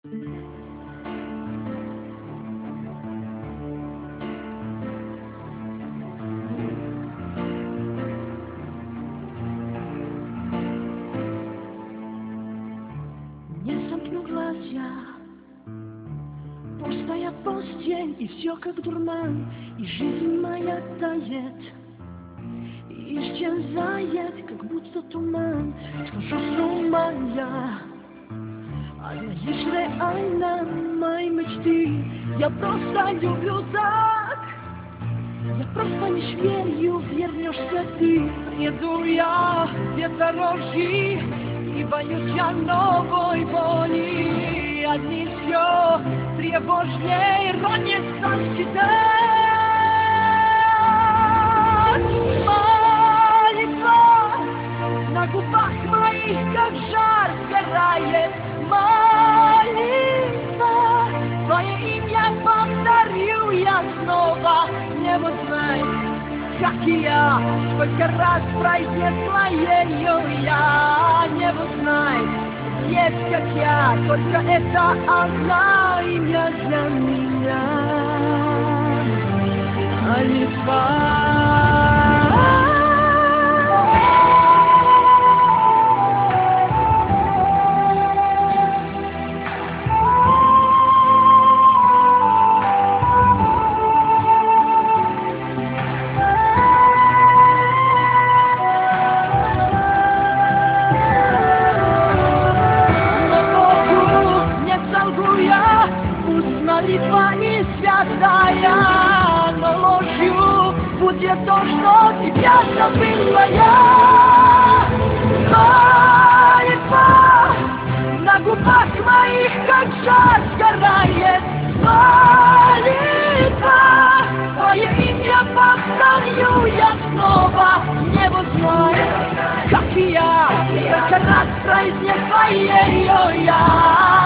Не сомкну глаз я, пустая постель, и все как дурман, и жизнь моя тает, и исчезает, как будто туман. Схожу с ума я от лишь реально моей мечты. Я просто люблю так, я просто лишь верю, вернешься ты. Приеду я где-то рожи, и боюсь я новой боли. Одни все тревожней ранится считать. Молитва на губах моих, как жар сгорает. Молитва, твое имя повторю я снова. Небо знает, как и я, сколько раз произнесла ее я. Небо знает, есть как я, только это одно имя для меня. Молитва. Молитва не святая, но ложью будет то, что тебя забыла я. Молитва на губах моих, как жар сгорает. Молитва, твое имя повторю я снова. Небо знает, как и я, сколько раз произнесла ее я.